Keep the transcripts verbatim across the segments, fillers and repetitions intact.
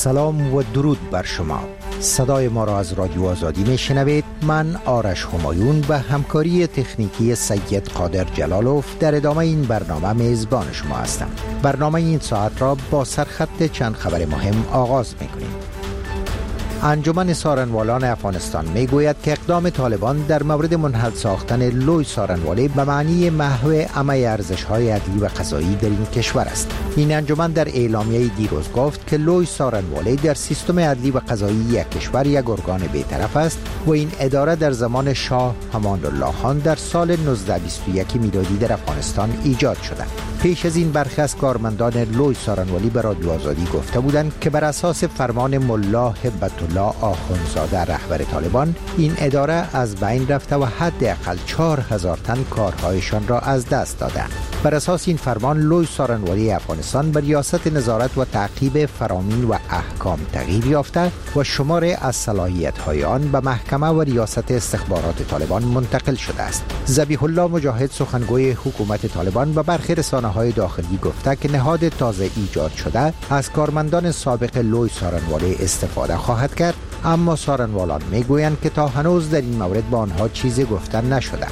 سلام و درود بر شما. صدای ما را از رادیو آزادی می شنوید. من آرش همایون و همکاری تکنیکی سید قادر جلالوف در ادامه این برنامه میزبان شما هستم. برنامه این ساعت را با سرخط چند خبر مهم آغاز می کنیم. انجمن سارنوالان افغانستان می گوید که اقدام طالبان در مورد منحل ساختن لوی سارنوالی به معنی محو عمه ارزش‌های عدلی و قضایی در این کشور است. این انجمن در اعلامیه دیروز گفت که لوی سارنوالی در سیستم عدلی و قضایی یک کشور یک ارگان بی‌طرف است و این اداره در زمان شاه امان الله خان در سال نوزده بیست و یک میلادی در افغانستان ایجاد شده. پیش از این برخی از کارمندان لوی سارنوالی به رادیو آزادی گفته بودند که بر اساس فرمان ملا هبت الله آخوندزاده رهبر طالبان این اداره از بین رفته و حداقل چهار هزار تن کارهایشان را از دست دادند. بر اساس این فرمان لوی سارنوالی افغانستان به ریاست نظارت و تعقیب فرامین و احکام تغییر یافته و شمار از صلاحیت‌های آن به محکمه و ریاست استخبارات طالبان منتقل شده است. ذبیح الله مجاهد سخنگوی حکومت طالبان به برخی رسانه‌های داخلی گفته که نهاد تازه ایجاد شده از کارمندان سابق لوی سارنوالی استفاده خواهد کرد، اما سارنوالان میگویند که تا هنوز در این مورد با آنها چیزی گفته نشده.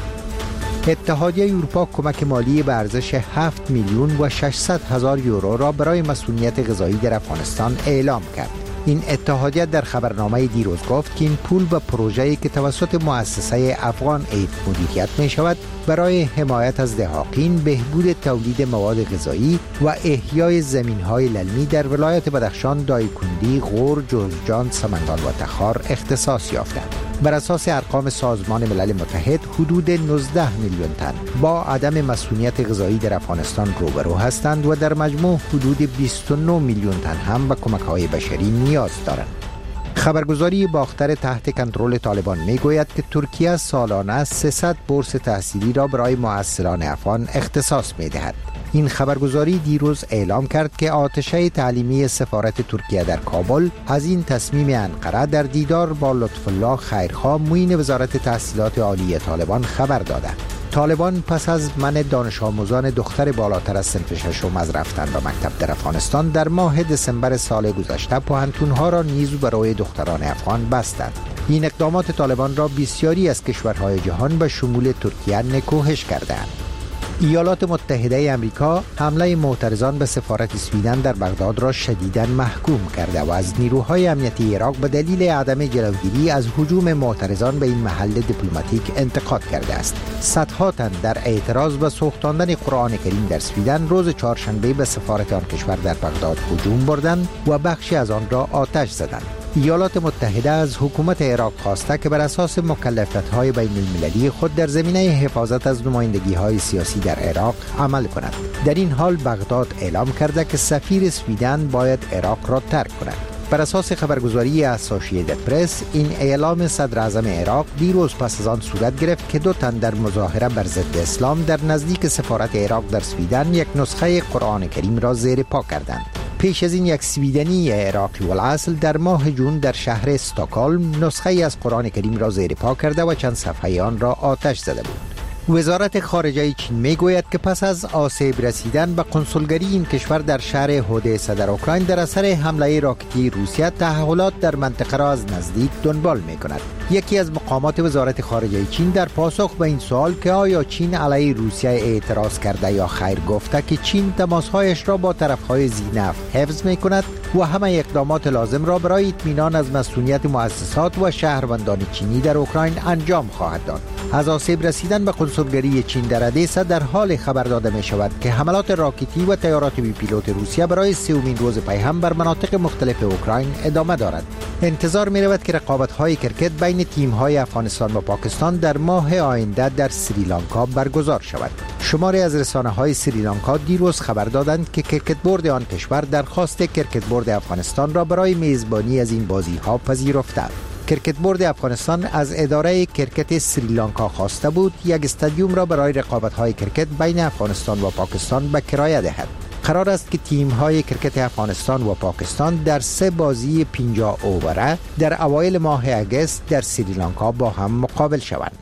اتحادیه اروپا کمک مالی به ارزش هفت میلیون و ششصد هزار یورو را برای مسئولیت غذایی در افغانستان اعلام کرد. این اتحادیه در خبرنامه دیروز گفت که این پول به پروژه‌ای که توسط مؤسسه افغان اید مدیریت می شود برای حمایت از دهاقین، بهبود تولید مواد غذایی و احیای زمین‌های للمی در ولایت بدخشان، دایکنڈی، غور، جوزجان، سمنگان و تخار اختصاص یافته. بر اساس ارقام سازمان ملل متحد حدود نوزده میلیون تن با عدم مسئولیت غذایی در افغانستان روبرو هستند و در مجموع حدود بیست و نه میلیون تن هم به کمک‌های بشری نیاز دارند. خبرگزاری باختر تحت کنترل طالبان میگوید که ترکیه سالانه سیصد بورس تحصیلی را برای معسلان افغان اختصاص می‌دهد. این خبرگزاری دیروز اعلام کرد که آتشه تعلیمی سفارت ترکیه در کابل از این تصمیم انقره در دیدار با لطف الله خیرخواه معین وزارت تحصیلات عالی طالبان خبر داده. طالبان پس از منع دانش آموزان دختر بالاتر از صنف ششم از رفتن به مکتب در افغانستان در ماه دسامبر سال گذشته پوهنتون‌ها را نیز برای دختران افغان بستند. این اقدامات طالبان را بسیاری از کشورهای جهان به شمول ترکیه نکوهش کردند. ایالات متحده آمریکا حمله معترضان به سفارت سویدن در بغداد را شدیداً محکوم کرده و از نیروهای امنیتی عراق به دلیل عدم جلوگیری از هجوم معترضان به این محل دیپلماتیک انتقاد کرده است. صدها تن در اعتراض به سوختاندن قرآن کریم در سویدن روز چهارشنبه به سفارت آن کشور در بغداد هجوم بردند و بخشی از آن را آتش زدند. ایالات متحده از حکومت عراق خواسته که بر اساس مکلفیت‌های بین المللی خود در زمینه حفاظت از نمایندگی‌های سیاسی در عراق عمل کند. در این حال بغداد اعلام کرده که سفیر سویدن باید عراق را ترک کند. بر اساس خبرگزاری اسوسییتد پرس این اعلام صدر اعظم عراق دیروز پس از آن صورت گرفت که دو تن در مظاهره بر ضد اسلام در نزدیک سفارت عراق در سویدن یک نسخه قرآن کریم را زیر پا کردند. پیش از این یک سویدنی عراقی الاصل در ماه جون در شهر استکهلم نسخه ای از قرآن کریم را زیر پا کرده و چند صفحه آن را آتش زده بود. وزارت خارجه چین میگوید که پس از آسیب رسیدن به قنسولگری این کشور در شهر اودسا در اوکراین در اثر حمله راکتی روسیه تحولات در منطقه را از نزدیک دنبال می‌کند. یکی از مقامات وزارت خارجه چین در پاسخ به این سوال که آیا چین علیه روسیه اعتراض کرده یا خیر گفته که چین تماس‌هایش را با طرف‌های ذی‌نفع حفظ می‌کند و همه اقدامات لازم را برای اطمینان از مسئولیت مؤسسات و شهروندان چینی در اوکراین انجام خواهد داد. از آسیب رسیدن به قنسولگری چین در اودسا در حال خبر داده می شود که حملات راکتی و طیارات بی پیلوت روسیه برای سومین روز پی هم بر مناطق مختلف اوکراین ادامه دارد. انتظار می رود که رقابت‌های کرکت بین تیم‌های افغانستان و پاکستان در ماه آینده در سریلانکا برگزار شود. شماری از رسانه‌های سریلانکا دیروز خبر دادند که کرکت بورد آن کشور درخواست کرکت بورد افغانستان را برای میزبانی از این بازی‌ها پذیرفته. کرکت بورد افغانستان از اداره کرکت سریلانکا خواسته بود یک استادیوم را برای رقابت‌های کرکت بین افغانستان و پاکستان به کرایه دهد. قرار است که تیم‌های کرکت افغانستان و پاکستان در سه بازی پنجاه اووره در اوایل ماه اگست در سریلانکا با هم مقابل شوند.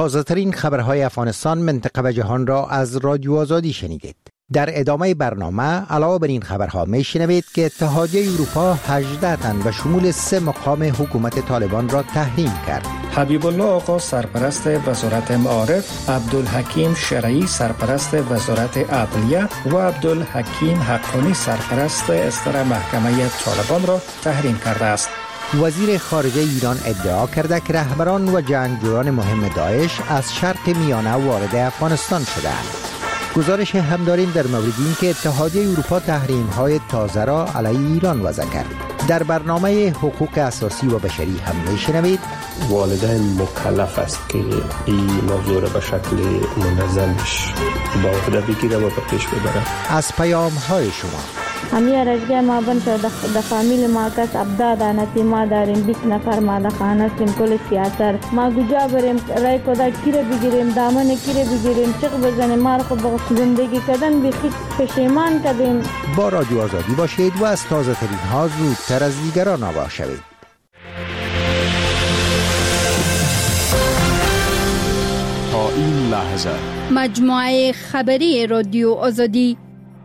تازه ترین خبرهای افغانستان، منطقه و جهان را از رادیو آزادی شنیدید. در ادامه برنامه علاوه بر این خبرها می شنوید که اتحادیه اروپا هجده تن و شمول سه مقام حکومت طالبان را تحریم کرد. حبیب الله آقا سرپرست وزارت معارف، عبدالحکیم شرعی سرپرست وزارت عدلیه و عبدالحکیم حقانی سرپرست اصدار محکمه طالبان را تحریم کرده است. وزیر خارجه ایران ادعا کرده که رهبران و جنگجویان مهم داعش از شرق میانه وارد افغانستان شدند. گزارش هم داریم در مورد این که اتحادیه اروپا تحریم‌های تازه را علیه ایران وضع کرد. در برنامه حقوق اساسی و بشری هم میشنوید والدین مکلف است که این موضوع را به شکل منظمش با عهده بگیره و به پیش ببره. از پیام‌های شما همی رجگه ما بند شد د فامیل ما کس ابدا دانتی ما داریم بیست نفر ما د خانه سیم کل سیاسر ما گجا بریم رای کدا کیره بگیریم دامن کیره بگیریم چق بزنیم ما رو خب زندگی کردن بیخی پشیمان کردیم. با رادیو آزادی باشید و از تازه ترین ها زودتر از دیگران آگاه شوید. تا این لحظه مجموعه خبری رادیو آزادی.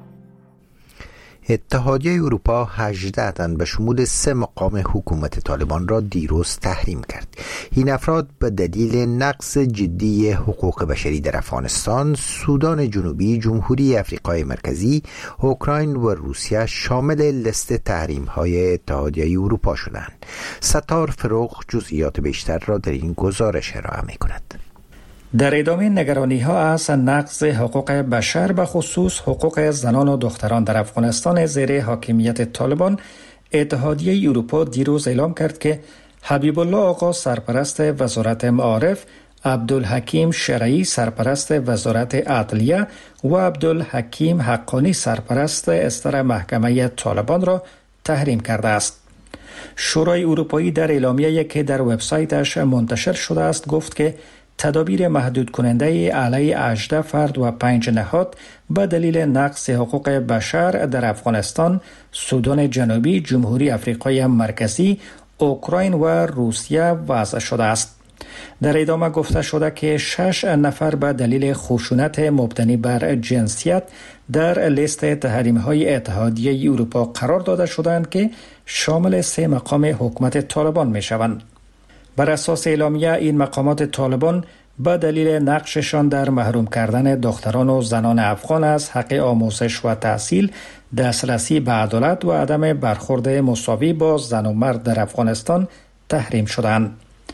اتحادیه اروپا هجده تن به شمول سه مقام حکومت طالبان را دیروز تحریم کرد. این افراد به دلیل نقض جدی حقوق بشری در افغانستان، سودان جنوبی، جمهوری افریقای مرکزی، اوکراین و روسیه شامل لیست تحریم‌های اتحادیه اروپا شدند. ستار فروغ جزئیات بیشتر را در این گزارش ارائه می‌کند. در ادامه نگرانی ها از نقض حقوق بشر به خصوص حقوق زنان و دختران در افغانستان زیر حاکمیت طالبان، اتحادیه اروپا دیروز اعلام کرد که حبیب الله آقا سرپرست وزارت معارف، عبدالحکیم شرعی سرپرست وزارت عدلیه و عبدالحکیم حقانی سرپرست اصدار محکمه طالبان را تحریم کرده است. شورای اروپایی در اعلامیه‌ای که در وبسایتش منتشر شده است گفت که تدابیر محدود کننده علیه هجده فرد و پنج نهاد به دلیل نقض حقوق بشر در افغانستان، سودان جنوبی، جمهوری افریقای مرکزی، اوکراین و روسیه وضع شده است. در ادامه گفته شده که شش نفر به دلیل خشونت مبتنی بر جنسیت در لیست تحریم‌های اتحادیه اروپا قرار داده شدند که شامل سه مقام حکومت طالبان می‌شوند. بر اساس اعلامیه این مقامات طالبان به دلیل نقششان در محروم کردن دختران و زنان افغان از حق آموزش و تحصیل، دسترسی به عدالت و عدم برخورد مساوی با زن و مرد در افغانستان تحریم شدند.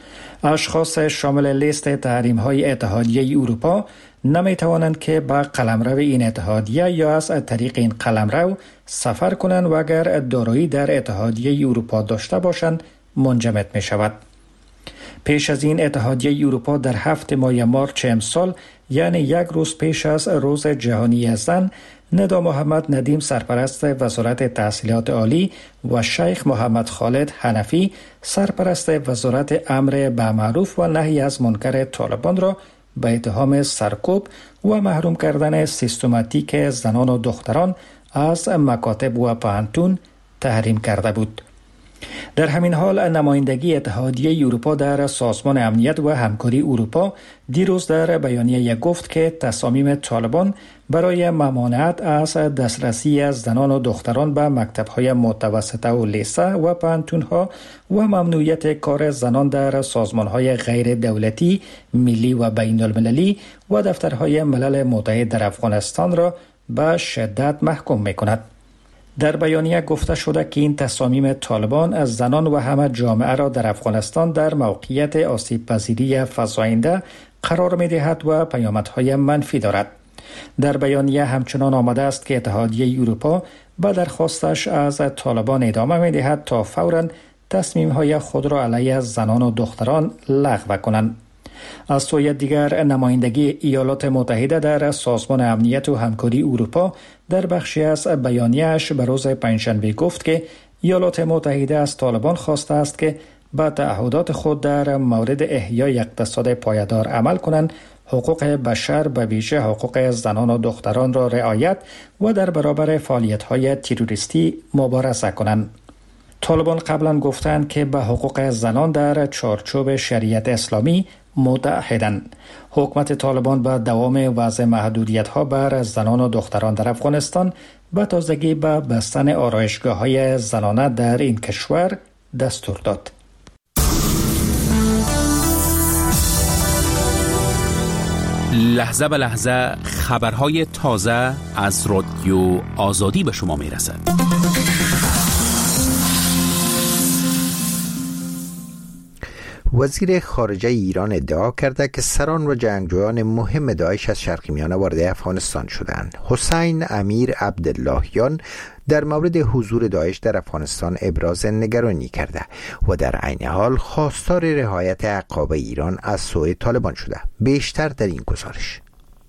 اشخاص شامل لیست تحریم‌های اتحادیه اروپا نمی توانند که به قلمرو این اتحادیه یا از طریق این قلمرو سفر کنند و اگر دارایی در اتحادیه اروپا داشته باشند منجمد می شود. پیش از این اتحادیه اروپا در هفت ماه مارچ امسال، یعنی یک روز پیش از روز جهانی زن، ندا محمد ندیم سرپرست وزارت تحصیلات عالی و شیخ محمد خالد حنفی سرپرست وزارت امر به معروف و نهی از منکر طالبان را به اتهام سرکوب و محروم کردن سیستماتیک زنان و دختران از مکاتب و پوهنتون تحریم کرده بود. در همین حال نمایندگی اتحادیه اروپا در سازمان امنیت و همکاری اروپا دیروز در بیانیه گفت که تصامیم طالبان برای ممانعت از دسترسی از زنان و دختران به مکتب‌های متوسطه و لیسه و پوهنتون‌ها و ممنوعیت کار زنان در سازمان‌های غیر دولتی، ملی و بین المللی و دفترهای ملل متحد در افغانستان را به شدت محکوم می‌کند. در بیانیه گفته شده که این تصامیم طالبان از زنان و همه جامعه را در افغانستان در موقعیت آسیب پذیری فزاینده قرار می دهد و پیامدهای منفی دارد. در بیانیه همچنان آمده است که اتحادیه اروپا به درخواستش از طالبان ادامه می دهد تا فوراً تصمیم‌های خود را علیه زنان و دختران لغو کنند. از سوی دیگر نمایندگی ایالات متحده در سازمان امنیت و همکاری اروپا در بخشی از بیانیه‌اش به روز پنجشنبه گفت که ایالات متحده از طالبان خواسته است که به تعهدات خود در مورد احیای اقتصاد پایدار عمل کنند، حقوق بشر به ویژه حقوق زنان و دختران را رعایت و در برابر فعالیت‌های تروریستی مبارزه کنند. طالبان قبلا گفتند که به حقوق زنان در چارچوب شریعت اسلامی متحدند. حکومت طالبان به دوام وضع محدودیت‌ها بر زنان و دختران در افغانستان به تازگی به بستن آرایشگاه‌های زنانه در این کشور دستور داد. لحظه به لحظه خبرهای تازه از رادیو آزادی به شما میرسد. وزیر خارجه ایران ادعا کرده که سران و جنگجویان مهم داعش از شرق میانه وارد افغانستان شدند. حسین امیر عبداللهیان در مورد حضور داعش در افغانستان ابراز نگرانی کرده و در عین حال خواستار رعایت عقاب ایران از سوی طالبان شده. بیشتر در این گزارش.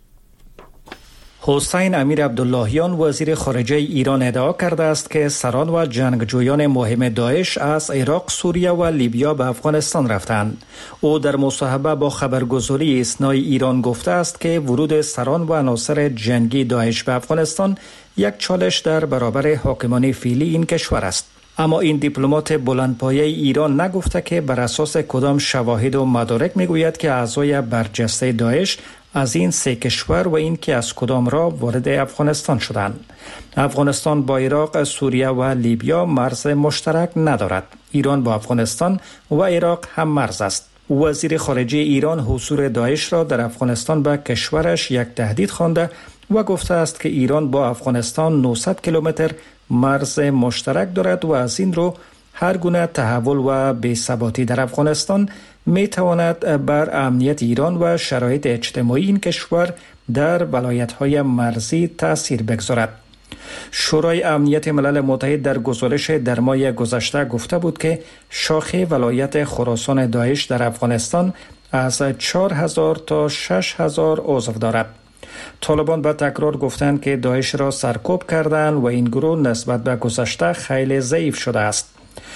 حسین امیر عبداللهیان وزیر خارجه ایران ادعا کرده است که سران و جنگجویان مهم داعش از عراق، سوریه و لیبیا به افغانستان رفتند. او در مصاحبه با خبرگزاری اسنای ایران گفته است که ورود سران و عناصر جنگی داعش به افغانستان یک چالش در برابر حاکمان فعلی این کشور است. اما این دیپلمات بلندپایه ایران نگفته که بر اساس کدام شواهد و مدارک میگوید که اعضای برجسته داعش از این سه کشور و این که از کدام را وارد افغانستان شدند. افغانستان با عراق، سوریه و لیبیا مرز مشترک ندارد. ایران با افغانستان و عراق هم مرز است. وزیر خارجه ایران حضور داعش را در افغانستان به کشورش یک تهدید خوانده و گفته است که ایران با افغانستان نهصد کیلومتر مرز مشترک دارد و از این رو هر گونه تحول و بی‌ثباتی در افغانستان می تواند بر امنیت ایران و شرایط اجتماعی این کشور در ولایت‌های مرزی تأثیر بگذارد. شورای امنیت ملل متحد در گزارش در ماه گذشته گفته بود که شاخه ولایت خراسان داعش در افغانستان از چهار هزار تا شش هزار عضو دارد. طالبان به تکرار گفتند که داعش را سرکوب کردند و این گروه نسبت به گذشته خیلی ضعیف شده است.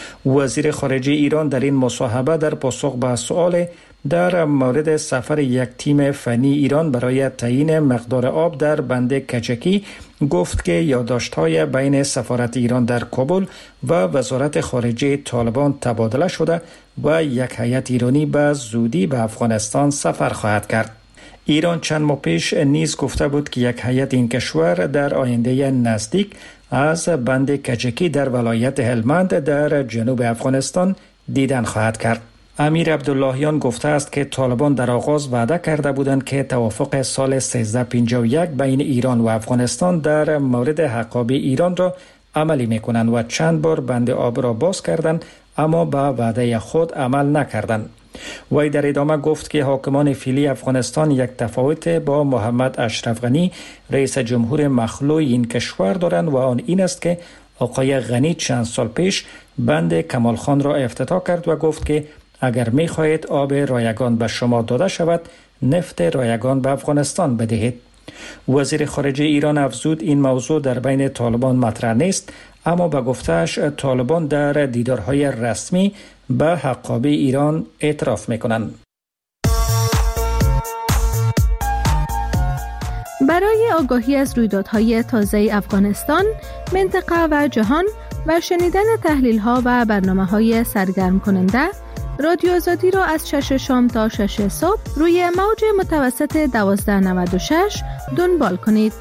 وزیر خارجه ایران در این مصاحبه در پاسخ به سؤال در مورد سفر یک تیم فنی ایران برای تعیین مقدار آب در بند کجکی گفت که یادداشت‌های بین سفارت ایران در کابل و وزارت خارجه طالبان تبادله شده و یک هیئت ایرانی به زودی به افغانستان سفر خواهد کرد. ایران چند ماه پیش نیز گفته بود که یک هیئت این کشور در آینده نزدیک از بند کجکی در ولایت هلمند در جنوب افغانستان دیدن خواهد کرد. امیر عبداللهیان گفته است که طالبان در آغاز وعده کرده بودند که توافق سال سیزده پنجاه و یک بین ایران و افغانستان در مورد حقابه ایران را عملی میکنند و چند بار بند آب را باز کردند اما به وعده خود عمل نکردند. وی در ادامه گفت که حاکمان فعلی افغانستان یک تفاوت با محمد اشرف غنی رئیس جمهور مخلوع این کشور دارند و آن این است که آقای غنی چند سال پیش بند کمال خان را افتتاح کرد و گفت که اگر می خواهید آب رایگان به شما داده شود نفت رایگان به افغانستان بدهید. وزیر خارجه ایران افزود این موضوع در بین طالبان مطرح نیست اما به گفتهش طالبان در دیدارهای رسمی به حقابه ایران اعتراف میکنند. برای آگاهی از رویدادهای تازه افغانستان، منطقه و جهان و شنیدن تحلیل‌ها و برنامه‌های سرگرم کننده، رادیو آزادی را از شش شام تا شش صبح روی موج متوسط دوازده نود و شش دنبال کنید.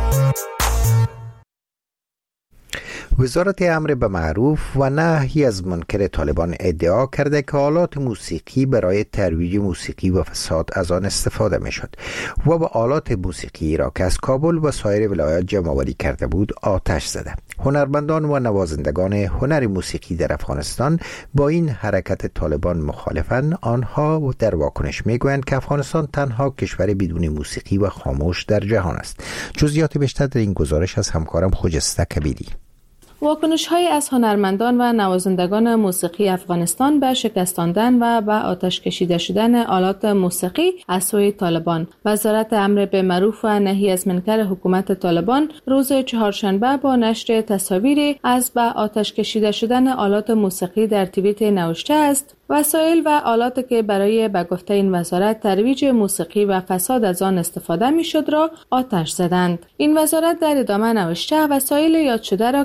وزارت امر به معروف و نهی از منکر طالبان ادعا کرده که آلات موسیقی برای ترویج موسیقی و فساد از آن استفاده می شد و به آلات موسیقی را که از کابل و سایر ولایات جمع آوری کرده بود آتش زده. هنرمندان و نوازندگان هنر موسیقی در افغانستان با این حرکت طالبان مخالفند. آنها در واکنش می گویند که افغانستان تنها کشور بدون موسیقی و خاموش در جهان است. جزئیات بیشتر در این گزارش از همکارم خجسته کبیری. واکنش‌هایی از هنرمندان و نوازندگان موسیقی افغانستان به شکستاندن و به آتش کشیده شدن آلات موسیقی از سوی طالبان. وزارت امر به معروف و نهی از منکر حکومت طالبان روز چهارشنبه با نشر تصاویری از به آتش کشیده شدن آلات موسیقی در توییت نوشته است: وسایل و آلات که برای به گفته این وزارت ترویج موسیقی و فساد از آن استفاده می‌شد را آتش زدند. این وزارت در ادامه نوشته وسایل یاد شده را که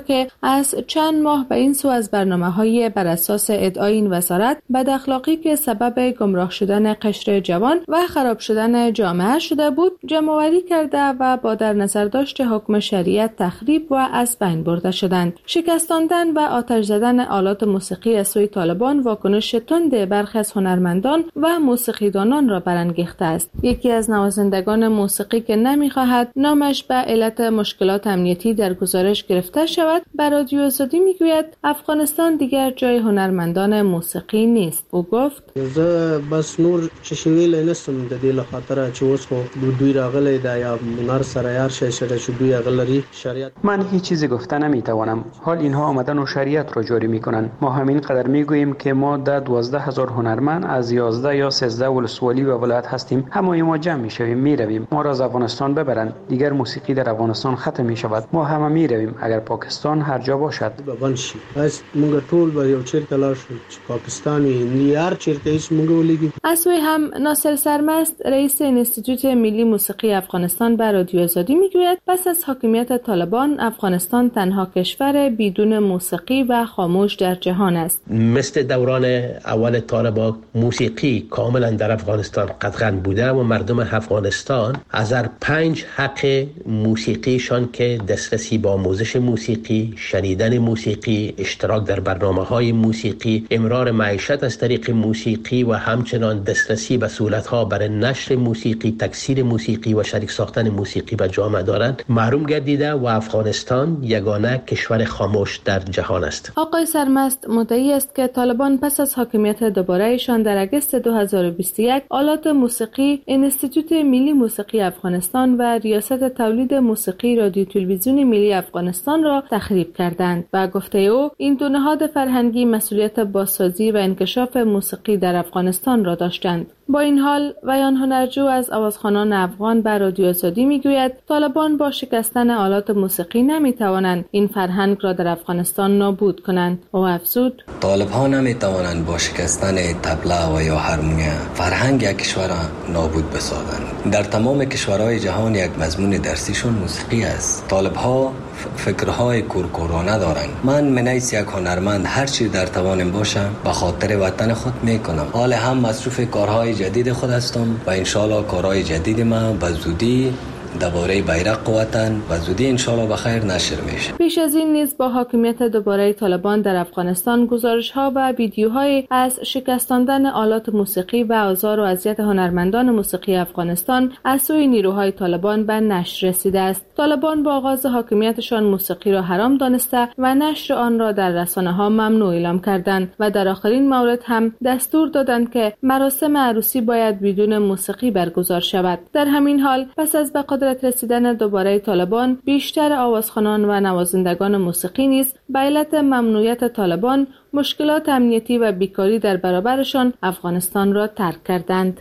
از چند ماه به این سو از برنامه‌های بر اساس ادعای این وزارت بد اخلاقی که سبب گمراه شدن قشر جوان و خراب شدن جامعه شده بود جمع‌آوری کرده و با در نظر داشت حکم شریعت تخریب و از بین برده شدند. شکستاندن و آتش زدن آلات موسیقی از سوی طالبان واکنش تند برخی از هنرمندان و موسیقیدانان را برانگیخته است. یکی از نوازندگان موسیقی که نمی‌خواهد نامش به علت مشکلات امنیتی در گزارش گرفته شود به رادیو آزادی میگوید افغانستان دیگر جای هنرمندان موسیقی نیست. او گفت زه بس نور چشمیل نستم د دې له خاطر چې اوس خو دوی راغلي دا یا هنر سره یار شې سره چې دوی غلري شریعت. من هیچ چیزی گفته نمیتوانم. حال اینها آمدن و شریعت را جاری میکنن. ما همین قدر میگوییم که ما در دوازده هزار هنرمند از یازده یا سیزده ولسوالی و ولایت هستیم. همه ما جمع میشویم میرویم. ما را از افغانستان ببرن. دیگر موسیقی در افغانستان ختم میشود. ما همه میرویم اگر پاکستان هر جا باشد. بنشي بس موږ ټول به یو چیرته لاړ شو چې پاکستان وي یار چیرته هیڅ موږ ولګي. از سوی هم ناصر سرمست رئیس انستیتوت ملی موسیقی افغانستان به رادیو آزادی میگوید پس از حاکمیت طالبان افغانستان تنها کشور بدون موسیقی و خاموش در جهان است. مثل دوران اول طالبان موسیقی کاملا در افغانستان قطعاً بوده و مردم افغانستان از هر پنج حق موسیقیشان که دسترسی با آموزش موسیقی، شنیدن موسیقی، اشتراک در برنامه‌های موسیقی، امرار معیشت از طریق موسیقی و همچنان دسترسی به سهولت‌ها برای نشر موسیقی، تکثیر موسیقی و شریک ساختن موسیقی به جامعه دارند محروم گردیده و افغانستان یگانه کشور خاموش در جهان است. آقای سرمست مدعی است که طالبان پس از حاکمیت دوباره‌شان در اگست دو هزار و بیست و یک آلات موسیقی، انستیتوت ملی موسیقی افغانستان و ریاست تولید موسیقی رادیو تلویزیون ملی افغانستان را تخریب کردند و گفته او این دو نهاد فرهنگی مسئولیت بازسازی و انکشاف موسیقی در افغانستان را داشتند. با این حال ویان هنرجو از آوازخوانان افغان بر رادیو آزادی میگوید طالبان با شکستن آلات موسیقی نمیتوانند این فرهنگ را در افغانستان نابود کنند. او افزود طالب ها نمیتوانند با شکستن طبله و یا هارمونیا فرهنگ یک کشور را نابود بسازند. در تمام کشورهای جهان یک مضمون درسیشون موسیقی است. طالب ها فکرهای کورکورانه دارند. من منیس یک هنرمند هر چی در توانم باشم به خاطر وطن خود میکنم. حال هم مصروف کارهای جدید خود هستم و انشالله کارهای جدید من به زودی درباره بیرق وطن و زودی انشالله بخیر نشر میشه. پیش از این نیز با حاکمیت دوباره طالبان در افغانستان گزارش‌ها و ویدیوهای از شکستاندن آلات موسیقی و آزار و اذیت هنرمندان موسیقی افغانستان از سوی نیروهای طالبان به نشر رسیده است. طالبان با آغاز حاکمیتشان موسیقی را حرام دانسته و نشر آن را در رسانه‌ها ممنوع اعلام کردند و در آخرین مورد هم دستور دادند که مراسم عروسی باید بدون موسیقی برگزار شود. در همین حال پس از به قدرت رسیدن دوباره طالبان بیشتر آوازخوانان و نوازندگان موسیقی نیز به علت ممنوعیت طالبان مشکلات امنیتی و بیکاری در برابرشان افغانستان را ترک کردند.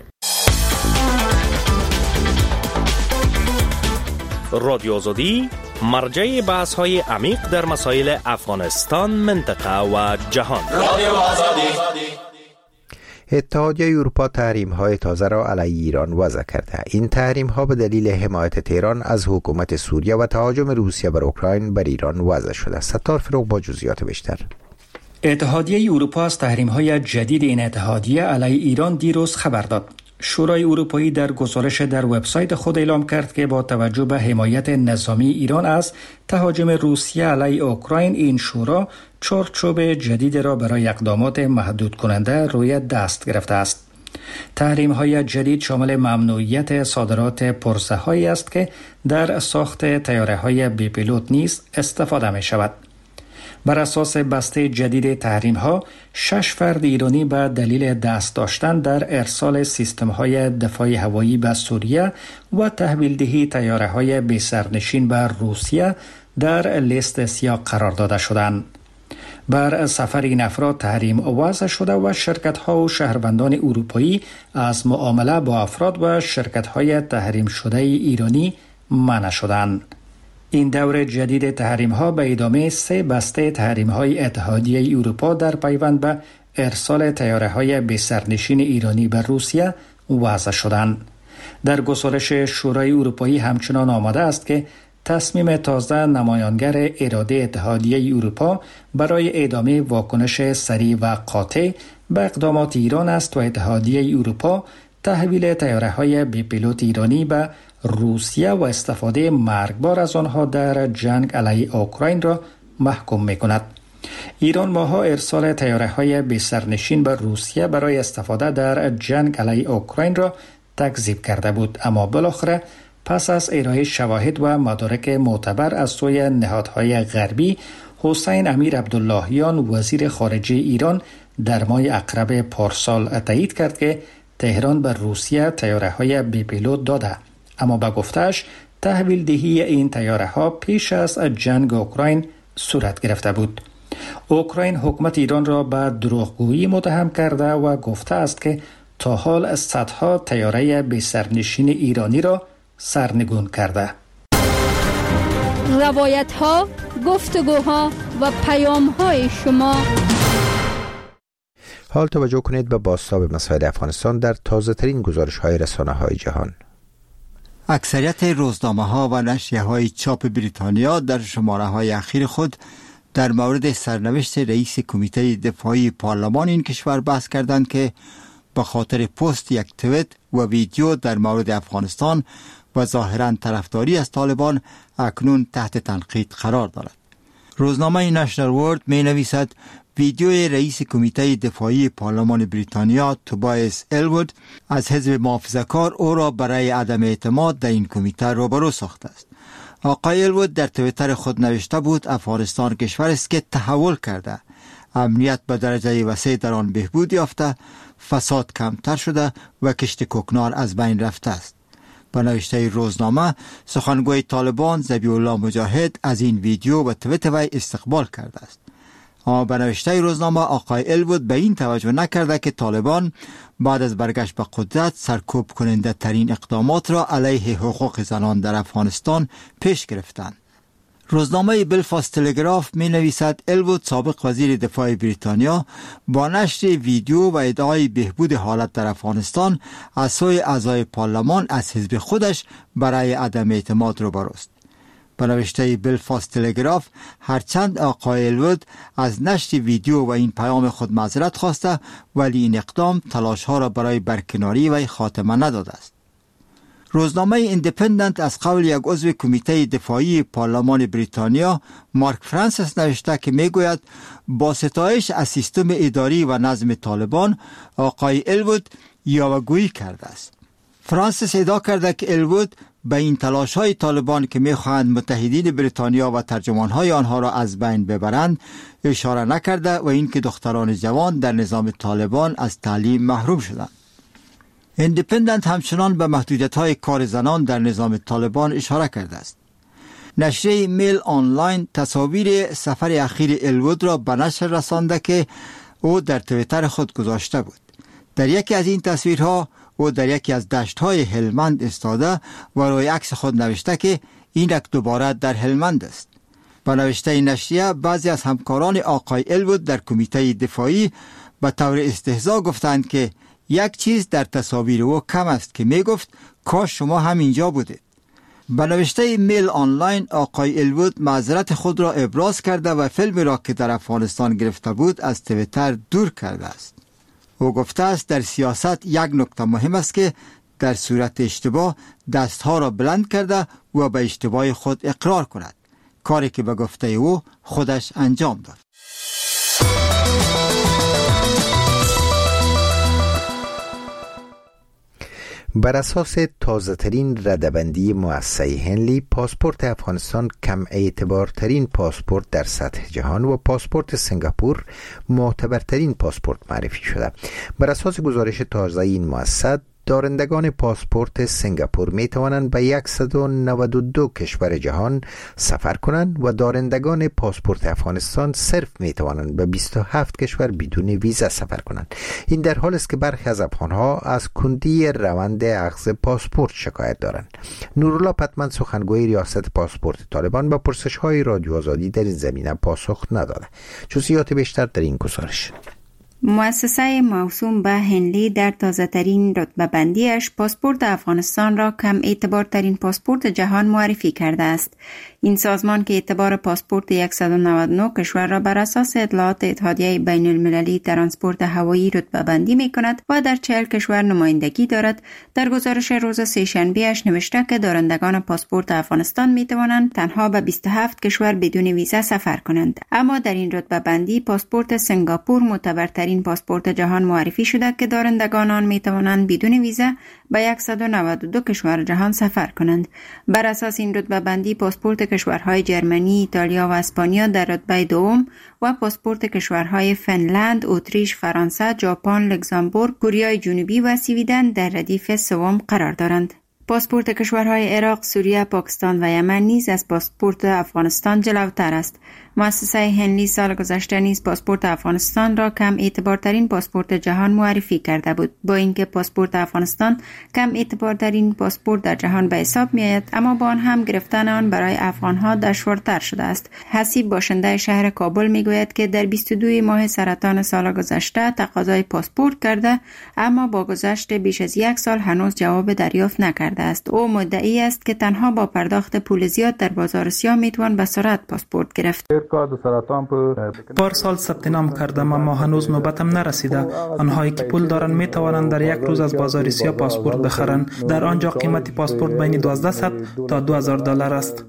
رادیو آزادی مرجع بحث های عمیق در مسائل افغانستان، منطقه و جهان. رادیو آزادی. اتحادیه اروپا تحریم‌های تازه را علیه ایران وضع کرده. این تحریم‌ها به دلیل حمایت تهران از حکومت سوریه و تهاجم روسیه بر اوکراین بر ایران وضع شده است. ستار فروغ با جزئیات بیشتر. اتحادیه اروپا از تحریم‌های جدید این اتحادیه علیه ایران دیروز خبر داد. شورای اروپایی در گزارش در وبسایت خود اعلام کرد که با توجه به حمایت نظامی ایران از تهاجم روسیه علیه اوکراین، این شورا چارچوب جدید را برای اقدامات محدود کننده روی دست گرفته است. تحریم های جدید شامل ممنوعیت صادرات پرزه هایی است که در ساخت طیاره های بی پیلوت نیز استفاده می شود. بر اساس بسته جدید تحریم ها، شش فرد ایرانی به دلیل دست داشتن در ارسال سیستم های دفاع هوایی به سوریه و تحویل دهی طیاره های بی سرنشین به روسیه در لیست سیاه قرار داده شدند. بر سفر این افراد تحریم وضع شده و شرکت ها و شهروندان اروپایی از معامله با افراد و شرکت های تحریم شده ایرانی منع شدند. این دور جدید تحریم ها به ادامه سه بسته تحریم های اتحادیه اروپا در پیوند به ارسال طیاره های بی سرنشین ایرانی به روسیه وضع شدند. در گزارش شورای اروپایی همچنان آمده است که تصمیم تازه نمایانگر اراده اتحادیه اروپا برای ادامه واکنش سریع و قاطع به اقدامات ایران است و اتحادیه اروپا تحویل طیاره‌های بی پیلوت ایرانی به روسیه و استفاده مرگبار از آنها در جنگ علیه اوکراین را محکوم می‌کند. ایران ماها ارسال طیاره‌های بی سرنشین به روسیه برای استفاده در جنگ علیه اوکراین را تکذیب کرده بود، اما بالاخره پس از ارائه شواهد و مدارک معتبر از سوی نهادهای غربی، حسین امیر عبداللهیان وزیر خارجه ایران در ماه اقرب پارسال تایید کرد که تهران به روسیه طیاره‌های بی پیلوت داده، اما به گفته‌اش تحویل دهی این طیاره‌ها پیش از جنگ اوکراین صورت گرفته بود. اوکراین حکومت ایران را به دروغگویی متهم کرده و گفته است که تا حال از صدها طیاره بی سرنشین ایرانی را سرنگون کرده. روایت ها، گفتگوها و پیام های شما. حال توجه کنید به بازتاب مسائل افغانستان در تازه ترین گزارش های رسانه های جهان. اکثریت روزنامه ها و نشریه های چاپ بریتانیا در شماره های اخیر خود در مورد سرنوشت رئیس کمیته دفاعی پارلمان این کشور بحث کردند که به خاطر پست یک توییت و ویدیو در مورد افغانستان و ظاهراً طرفداری از طالبان اکنون تحت تنقید قرار دارد. روزنامه نشنال ورلد می نویسد ویدیوی رئیس کمیته دفاعی پارلمان بریتانیا توبایس الوود از حزب محافظه‌کار او را برای عدم اعتماد در این کمیته روبرو ساخته است. آقای الوود در توییتر خود نوشته بود افغانستان کشور است که تحول کرده، امنیت به درجه وسیع در آن بهبود یافته، فساد کمتر شده و کشت کوکنار از بین رفته است. با نوشته روزنامه سخنگوی طالبان ذبیح الله مجاهد از این ویدیو و توییت وی استقبال کرده است. اما به نوشته روزنامه آقای الوود به این توجه نکرده که طالبان بعد از برگشت به قدرت سرکوب کننده ترین اقدامات را علیه حقوق زنان در افغانستان پیش گرفتند. روزنامه بلفاست تلگراف می نویسد الوود سابق وزیر دفاع بریتانیا با نشر ویدیو و ادعای بهبود حالت در افغانستان از سوی اعضای پارلمان از حزب خودش برای عدم اعتماد روبروست. به نوشته بلفاست تلگراف هرچند آقای الوود از نشر ویدیو و این پیام خود معذرت خواسته، ولی این اقدام تلاش ها را برای برکناری و خاتمه نداده است. روزنامه ایندیپندنت از قول یک عضو کمیته دفاعی پارلمان بریتانیا مارک فرانسیس نوشته که میگوید با ستایش از سیستم اداری و نظم طالبان آقای الوود یاوه‌گویی کرده است. فرانسیس ادعا کرده که الوود به این تلاش های طالبان که میخواهند متحدین بریتانیا و ترجمان های آنها را از بین ببرند اشاره نکرده و اینکه دختران جوان در نظام طالبان از تعلیم محروم شدند. ایندیپندنت همچنان به محدودیت های کار زنان در نظام طالبان اشاره کرده است. نشریه میل آنلاین تصاویر سفر اخیر الوود را به نشر رسانده که او در توییتر خود گذاشته بود. در یکی از این تصویرها او در یکی از دشت‌های هلمند ایستاده و روی عکس خود نوشته که اینک دوباره در هلمند است. با نوشته نشریه بعضی از همکاران آقای الوود در کمیته دفاعی به طور استهزا گفتند که یک چیز در تصاویر او کم است که می گفت کاش شما هم اینجا بودید. به نوشته میل آنلاین آقای الوود معذرت خود را ابراز کرده و فیلم را که در افغانستان گرفته بود از توییتر دور کرده است. او گفته است در سیاست یک نکته مهم است که در صورت اشتباه دستها را بلند کرده و به اشتباه خود اقرار کند، کاری که به گفته او خودش انجام داد. بر اساس تازه ترین ردبندی مؤسسه هنلی، پاسپورت افغانستان کم اعتبارترین پاسپورت در سطح جهان و پاسپورت سنگاپور معتبرترین پاسپورت معرفی شده. بر اساس گزارش تازه این مؤسسه، دارندگان پاسپورت سنگاپور می توانند به صد و نود و دو کشور جهان سفر کنند و دارندگان پاسپورت افغانستان صرف می توانند به بیست و هفت کشور بدون ویزا سفر کنند. این در حالی است که برخی از افغانها از کندی روند اخذ پاسپورت شکایت دارند. نورالله پتمن، سخنگوی ریاست پاسپورت طالبان، با پرسش‌های رادیو آزادی در این زمینه پاسخ نداده. جزئیات بیشتر در این گزارش. مؤسسه موسوم به هنلی در تازه ترین رتبه بندیش پاسپورت افغانستان را کم اعتبار ترین پاسپورت جهان معرفی کرده است. این سازمان که اعتبار پاسپورت صد و نود و نه کشور را بر اساس اطلاعات اتحادیه بین المللی ترانسپورت هوایی رتبه بندی می کند و در چهل کشور نمایندگی دارد، در گزارش روز سه‌شنبه اش نوشته که دارندگان پاسپورت افغانستان می توانند تنها به بیست و هفت کشور بدون ویزا سفر کنند. اما در این رتبه بندی پاسپورت سنگاپور معتبرترین پاسپورت جهان معرفی شده که دارندگان آن می توانند بدون ویزا به صد و نود و دو کشور جهان سفر کنند. بر اساس این رتبه بندی پاسپورت کشورهای جرمنی، ایتالیا و اسپانیا در رتبه دوم و پاسپورت کشورهای فنلند، اتریش، فرانسه، ژاپن، لوکزامبورگ، کره جنوبی و سویدن در ردیف سوم قرار دارند. پاسپورت کشورهای عراق، سوریه، پاکستان و یمن نیز از پاسپورت افغانستان جلوتر است. مؤسسه هنلی سال گذشته نیز پاسپورت افغانستان را کم اعتبارترین پاسپورت جهان معرفی کرده بود. با اینکه پاسپورت افغانستان کم اعتبارترین پاسپورت در جهان به حساب می آید، اما با آن هم گرفتن آن برای افغانها دشوارتر شده است. حسیب باشنده شهر کابل می گوید که در بیست و دو ماه سرطان سال گذشته تقاضای پاسپورت کرده، اما با گذشت بیش از یک سال هنوز جواب دریافت نکرده است. او مدعی است که تنها با پرداخت پول زیاد در بازار سیاه می توان به سرعت پاسپورت گرفت. پارسال ثبت نام کردم اما هنوز نوبتم نرسیده. آنهایی که پول دارند می توانند در یک روز از بازار سیاه پاسپورت بخرند. در آنجا قیمت پاسپورت بین دوازده صد تا دو هزار دلار است.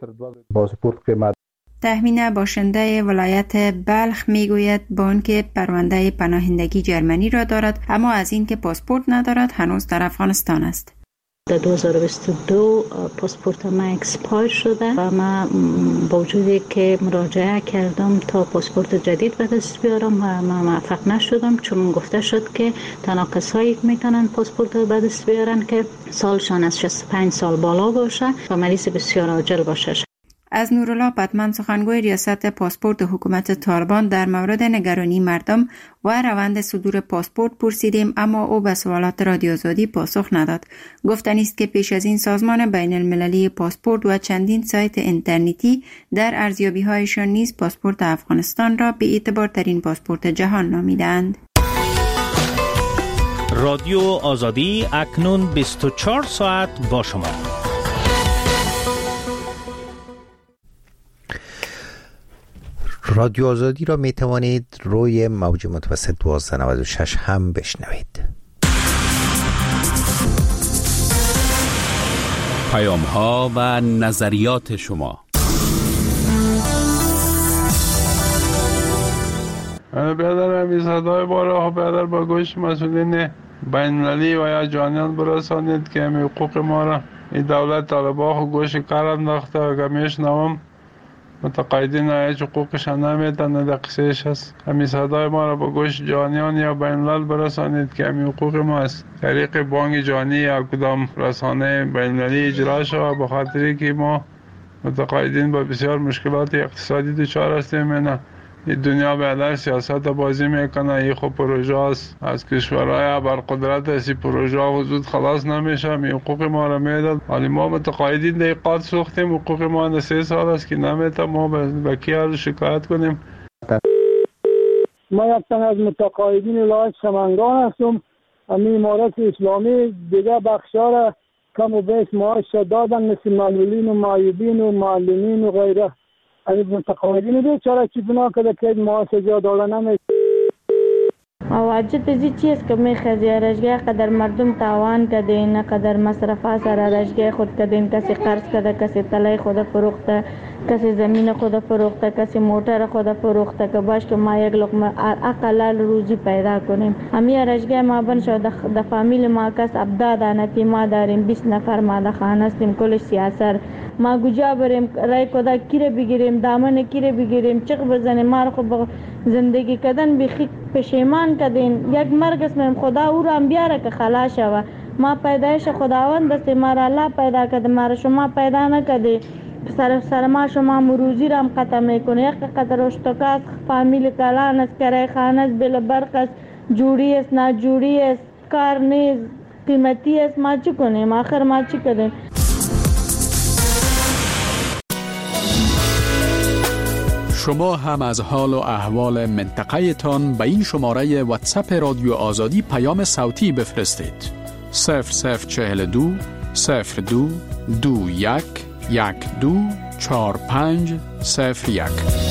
تهمینه باشنده ولایت بلخ میگوید با آنکه پرونده پناهندگی جرمنی را دارد، اما از اینکه پاسپورت ندارد هنوز در افغانستان است. در دو هزار و بیست و دو پاسپورت ما اکسپایر شده و ما با وجودی که مراجعه کردم تا پاسپورت جدید به دست بیارم و ما موفق نشدم، چون گفته شد که تنها کسایی میتونن پاسپورت به دست بیارن که سالشان از شصت و پنج سال بالا باشه و مریض بسیار عاجل باشه. از نورالله پتمن سخنگوی ریاست پاسپورت حکومت طالبان در مورد نگرانی مردم و روند صدور پاسپورت پرسیدیم، اما او به سوالات رادیو آزادی پاسخ نداد. گفتنی است که پیش از این سازمان بین المللی پاسپورت و چندین سایت اینترنتی در ارزیابی‌هایشان نیز پاسپورت افغانستان را به اعتبار ترین پاسپورت جهان نامیدند. رادیو آزادی اکنون بیست و چهار ساعت با شما. رادیو آزادی را می توانید روی موج متوسط دوازده نود و شش هم بشنوید. پیام ها و نظریات شما. برادر همی صدای بارها برادر با گوش مسئولین بین المللی و یا جهانیان برسانید که همی حقوق ما را این دولت طالبان و گوش کار انداخته و که میشنوم متقاعدین هیچ حقوقش نمیدن، نه دقیقش هست. همین صدای ما را با گوش جهانیان یا بین الملل برسانید که همین حقوق ما است. طریق بانک جهانی یا کدام رسانه بین المللی اجرا شود، به خاطری که ما متقاعدین با بسیار مشکلات اقتصادی دچار هستیم. نه این دنیا به علیه سیاست بازی میکنه. این خب پروژه است از کشورهای ابرقدرت است. این پروژه وجود خلاص نمیشه. این حقوق ما را میداد، ولی ما متقاعدین دقیقات سوختیم. حقوق ما سه سال است که نمیتونه. ما به کی از شکایت کنیم؟ ما یک تن از متقاعدین ولایت سمنگان هستم. همین امارت اسلامی دیگه بخشا را کم و بیش معاش دادن، مثل معلولین و معیوبین و معلمین و غیره. از متقاعدین بیچاره چی بنا کرده که معاش زیاد داده نمیشه. واجد ازی چیز که میخوازی رشگاه قدر مردم تاوان کده، نه قدر مصرفه سر رشگاه خود کده، کسی قرض کده، کسی طلای خود فروخته، کسی زمین خود فروخته، کسی موتر خود فروخته که باش که ما یک لقمه اقلال روزی پیدا کنیم. همی رشگاه ما بن شد د فامیل ما کس ابداد انتی ما داریم بیست نفر ما د خانه استیم کلش سیاسر. ما کجا بریم رای کدا کیره بگیریم، دامن کیره بگیریم، چق بزنیم. ما خو زندگی کردن بخی پشیمان کردین. یک مرگ اسم خدا او را هم بیاره که خلاص شوه. ما پیدایش خداوند است، ما را الله پیدا کرده، ما را شما پیدا نکرده. سر سر ما شما مروزی را هم قطع میکنه. یک قطع اشتکاست، فامیل کلان است، کرای خانه است، بل برق است، جوری است، ناجوری است، کار نیست، قیمتی است. ما چی کنیم؟ آخر ما چی کردیم؟ شما هم از حال و احوال منطقه تان به این شماره واتساپ رادیو آزادی پیام صوتی بفرستید. صفر صفر چهل دو صفر دو دو یک یک دو چهار پنج صفر یک.